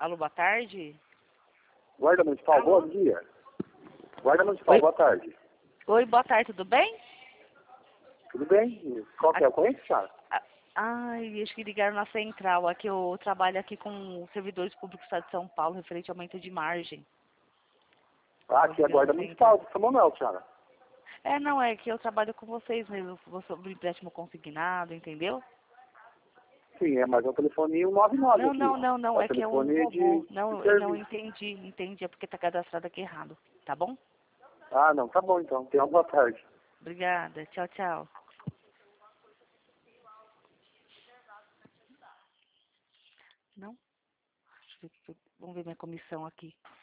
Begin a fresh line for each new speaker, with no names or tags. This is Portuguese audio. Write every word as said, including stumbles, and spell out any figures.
Alô, boa tarde.
Guarda Municipal,
Alô?
bom dia. Guarda Municipal,
Oi.
boa tarde.
Oi, boa tarde, tudo bem?
Tudo bem? Qual que é a ocorrência, senhora?
Ah, Ai, acho que ligaram na central. Aqui eu trabalho aqui com servidores públicos do Estado de São Paulo, referente ao aumento de margem.
Ah, aqui é a Guarda Municipal de São Manuel, senhora.
É, não, é que eu trabalho com vocês mesmo, sobre empréstimo consignado, entendeu?
Sim, é, mas é o telefone cento e noventa e nove
Não,
aqui.
não, não,
É
não,
o
é que é um
telefone de,
robô. Não,
de
eu não
serviço.
entendi, entendi, é porque tá cadastrado aqui errado, tá bom?
Ah, não, tá bom então. Tenha uma boa tarde.
Obrigada, tchau, tchau. Não? Deixa eu ver, vamos ver minha comissão aqui.